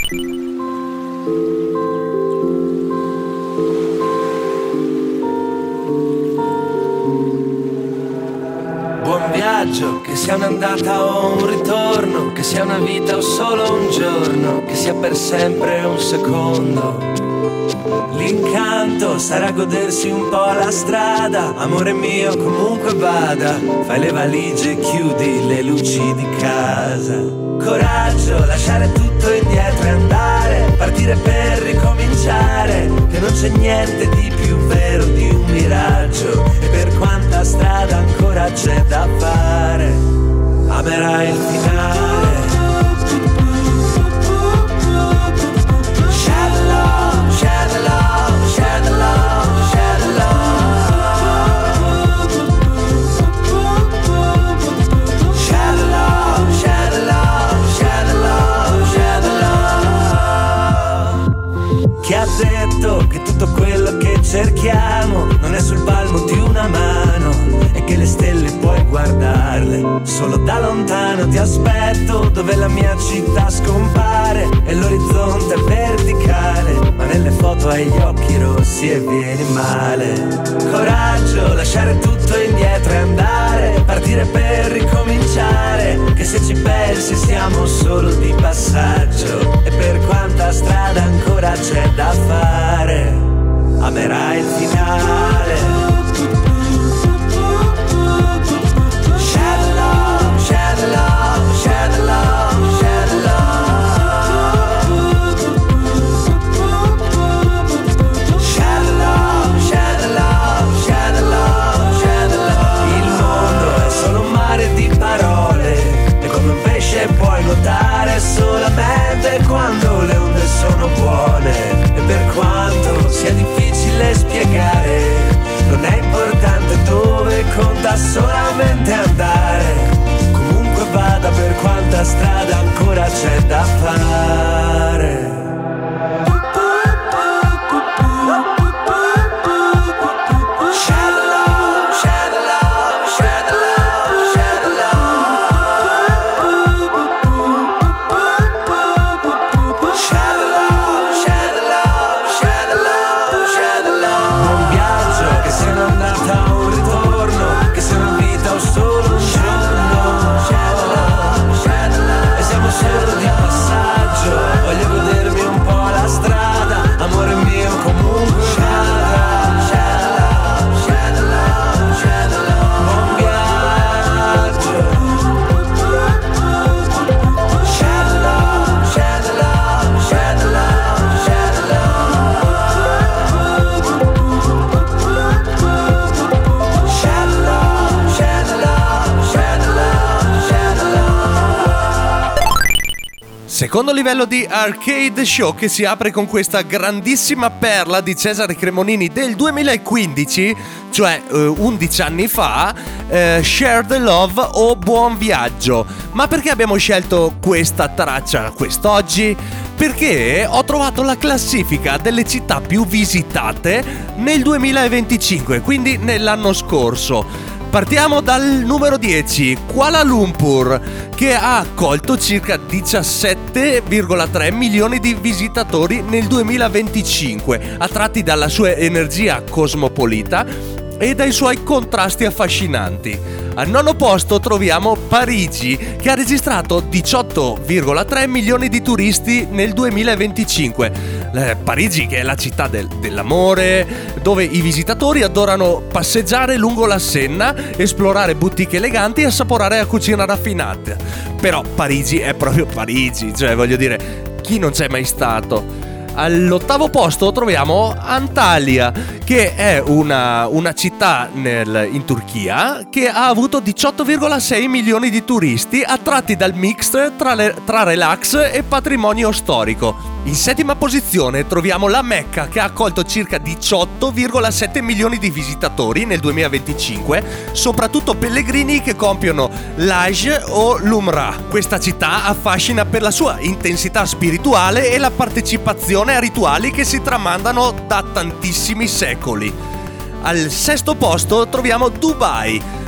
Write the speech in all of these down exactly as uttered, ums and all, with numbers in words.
Buon viaggio, che sia un'andata o un ritorno, che sia una vita o solo un giorno, che sia per sempre un secondo. L'incanto sarà godersi un po' la strada, amore mio comunque vada, fai le valigie e chiudi le luci di casa. Coraggio, lasciare tutto indietro e andare, partire per ricominciare, che non c'è niente di più vero di un miraggio, e per quanta strada ancora c'è da fare, amerai il finale. Chi ha detto che tutto quello che cerchiamo non è sul palmo di una mano e che le stelle puoi guardarle solo da lontano? Ti aspetto dove la mia città scompare e l'orizzonte è verticale, ma nelle foto hai gli occhi rossi e vieni male. Coraggio, lasciare tutto indietro e andare, partire per ricominciare, che se ci pensi siamo solo di passaggio, e per quanta strada ancora c'è da fare, amerai il finale. Puoi nuotare solamente quando le onde sono buone, e per quanto sia difficile spiegare, non è importante dove, conta solamente andare. Comunque vada, per quanta strada ancora c'è da fare. Secondo livello di Arcade Show, che si apre con questa grandissima perla di Cesare Cremonini del duemilaquindici, cioè eh, undici anni fa, eh, Share the Love o Buon Viaggio. Ma perché abbiamo scelto questa traccia quest'oggi? Perché ho trovato la classifica delle città più visitate nel duemilaventicinque, quindi nell'anno scorso. Partiamo dal numero dieci, Kuala Lumpur, che ha accolto circa diciassette virgola tre milioni di visitatori nel duemilaventicinque, attratti dalla sua energia cosmopolita e dai suoi contrasti affascinanti. Al nono posto troviamo Parigi, che ha registrato diciotto virgola tre milioni di turisti nel duemilaventicinque. Eh, Parigi, che è la città del, dell'amore, dove i visitatori adorano passeggiare lungo la Senna, esplorare boutique eleganti e assaporare la cucina raffinata. Però Parigi è proprio Parigi, cioè voglio dire, chi non c'è mai stato? All'ottavo posto troviamo Antalya, che è una, una città nel, in Turchia, che ha avuto diciotto virgola sei milioni di turisti attratti dal mix tra, le, tra relax e patrimonio storico. In settima posizione troviamo la Mecca, che ha accolto circa diciotto virgola sette milioni di visitatori nel duemilaventicinque, soprattutto pellegrini che compiono l'Hajj o l'Umrah. Questa città affascina per la sua intensità spirituale e la partecipazione a rituali che si tramandano da tantissimi secoli. Al sesto posto troviamo Dubai,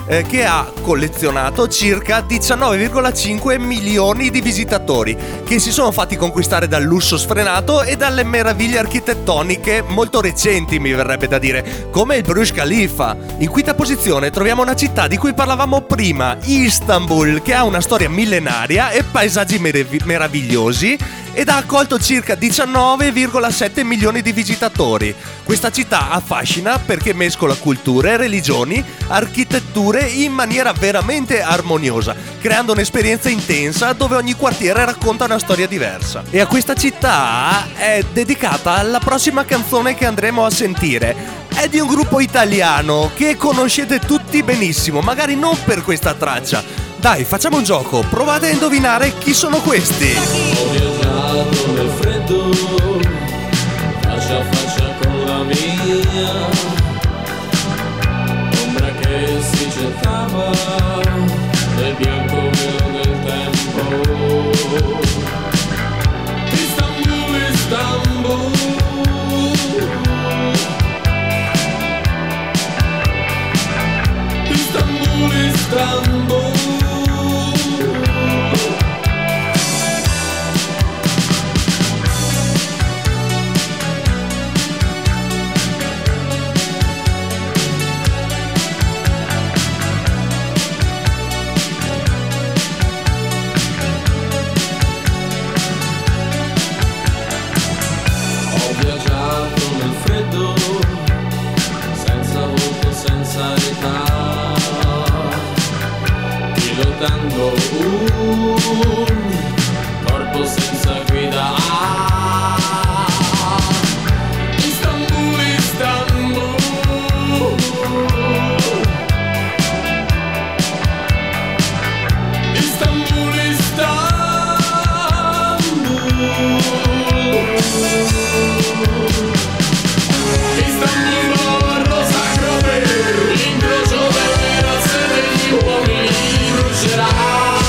eh, che ha collezionato circa diciannove virgola cinque milioni di visitatori che si sono fatti conquistare dal lusso sfrenato e dalle meraviglie architettoniche molto recenti, mi verrebbe da dire, come il Burj Khalifa. In quinta posizione troviamo una città di cui parlavamo prima, Istanbul, che ha una storia millenaria e paesaggi merav- meravigliosi ed ha accolto circa diciannove virgola sette milioni di visitatori. Questa città affascina perché mescola culture, religioni, architetture in maniera veramente armoniosa, creando un'esperienza intensa dove ogni quartiere racconta una storia diversa. E a questa città è dedicata la prossima canzone che andremo a sentire. È di un gruppo italiano che conoscete tutti benissimo, magari non per questa traccia. Dai, facciamo un gioco, provate a indovinare chi sono questi. Ho viaggiato nel freddo, faccia a faccia con la mia, ombra che si gettava nel bianco del tempo. Istanbul, Istanbul, Istanbul, Istanbul. Pilotando un corpo senza guida. Istanbul, Istanbul, Istanbul, Istanbul, Istanbul, rosa croce, l'incrocio delle razze degli uomini brucerà.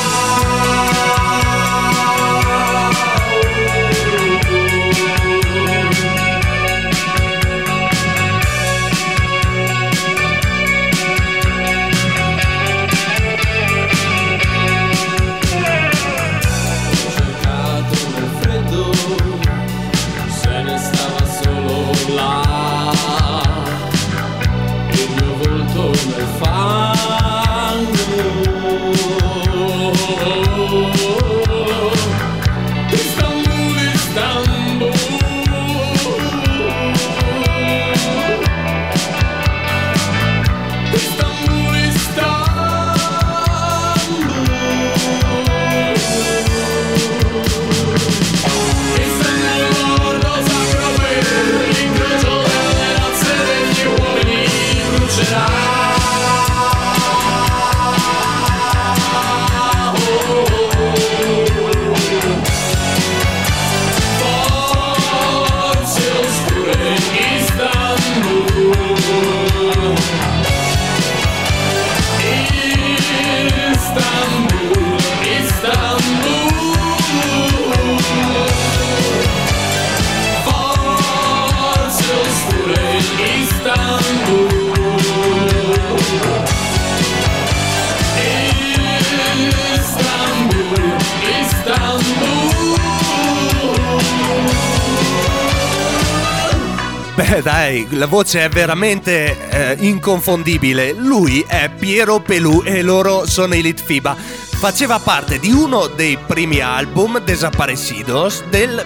Beh dai, la voce è veramente eh, inconfondibile. Lui è Piero Pelù e loro sono i Litfiba. Faceva parte di uno dei primi album Desaparecidos del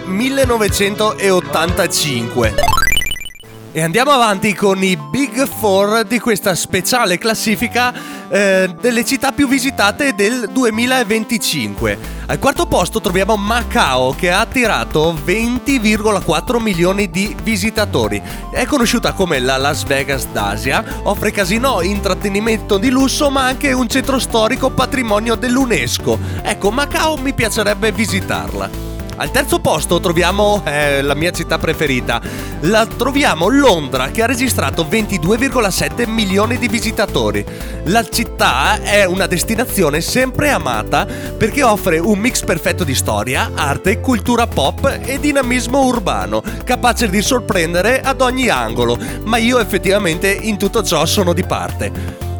millenovecentottantacinque. E andiamo avanti con i Big Four di questa speciale classifica eh, delle città più visitate del duemilaventicinque. Al quarto posto troviamo Macao, che ha attirato venti virgola quattro milioni di visitatori. È conosciuta come la Las Vegas d'Asia, offre casinò, intrattenimento di lusso ma anche un centro storico patrimonio dell'UNESCO. Ecco, Macao mi piacerebbe visitarla. Al terzo posto troviamo eh, la mia città preferita. La troviamo Londra, che ha registrato ventidue virgola sette milioni di visitatori. La città è una destinazione sempre amata perché offre un mix perfetto di storia, arte, cultura pop e dinamismo urbano, capace di sorprendere ad ogni angolo, ma io effettivamente in tutto ciò sono di parte.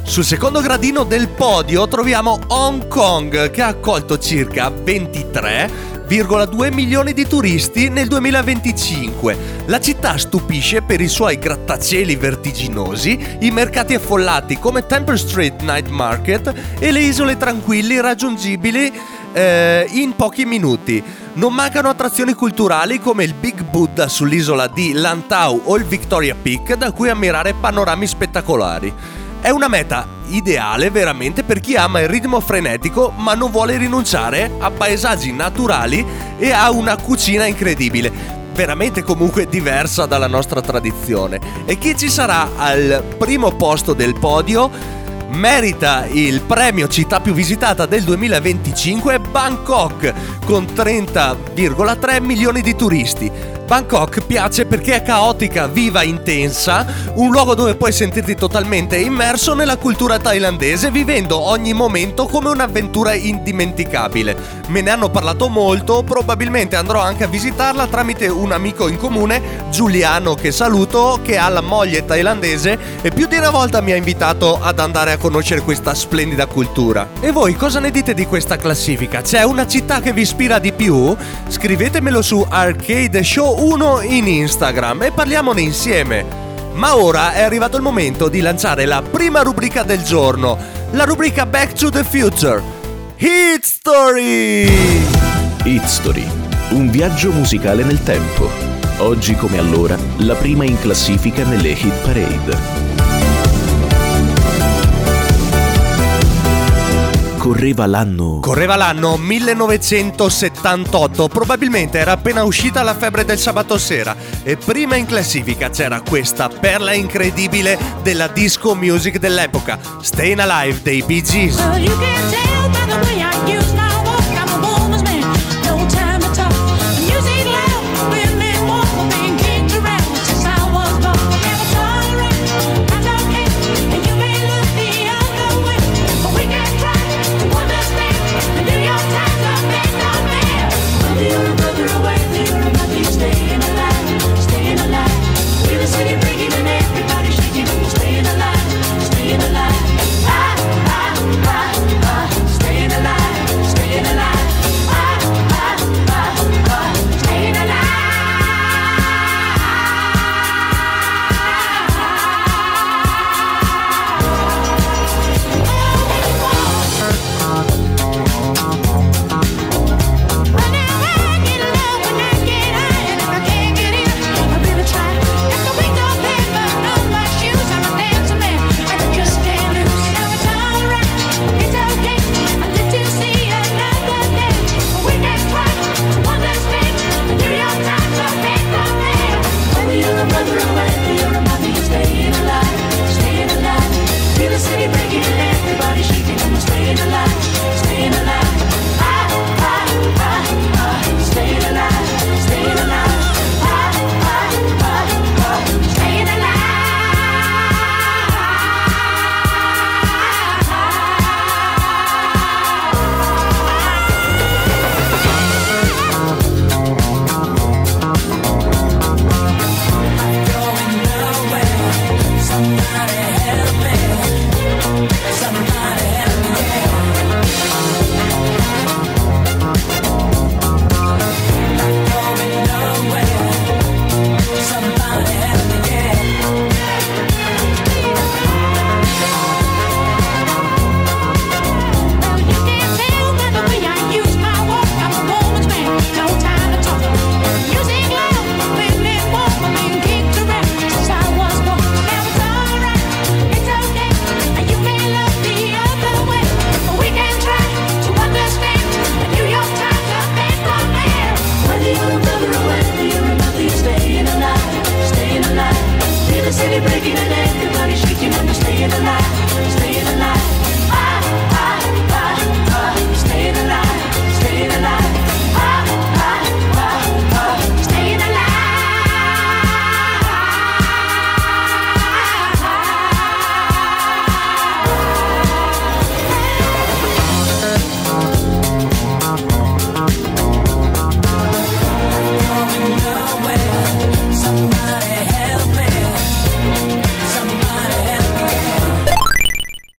Sul secondo gradino del podio troviamo Hong Kong, che ha accolto circa ventitré virgola due milioni di turisti nel duemilaventicinque. La città stupisce per i suoi grattacieli vertiginosi, i mercati affollati come Temple Street Night Market e le isole tranquilli raggiungibili eh, in pochi minuti. Non mancano attrazioni culturali come il Big Buddha sull'isola di Lantau o il Victoria Peak, da cui ammirare panorami spettacolari. È una meta ideale veramente per chi ama il ritmo frenetico ma non vuole rinunciare a paesaggi naturali e a una cucina incredibile, veramente comunque diversa dalla nostra tradizione. E chi ci sarà al primo posto del podio merita il premio città più visitata del duemilaventicinque, Bangkok, con trenta virgola tre milioni di turisti. Bangkok piace perché è caotica, viva, intensa, un luogo dove puoi sentirti totalmente immerso nella cultura thailandese, vivendo ogni momento come un'avventura indimenticabile. Me ne hanno parlato molto, probabilmente andrò anche a visitarla tramite un amico in comune, Giuliano, che saluto, che ha la moglie thailandese e più di una volta mi ha invitato ad andare a conoscere questa splendida cultura. E voi cosa ne dite di questa classifica? C'è una città che vi ispira di più? Scrivetemelo su Arcade Show uno in Instagram e parliamone insieme. Ma ora è arrivato il momento di lanciare la prima rubrica del giorno, la rubrica Back to the Future, Hit Story. Hit Story, un viaggio musicale nel tempo. Oggi come allora, la prima in classifica nelle Hit Parade. Correva l'anno Correva l'anno millenovecentosettantotto, probabilmente era appena uscita la febbre del sabato sera e prima in classifica c'era questa perla incredibile della disco music dell'epoca, Stayin' Alive dei Bee Gees.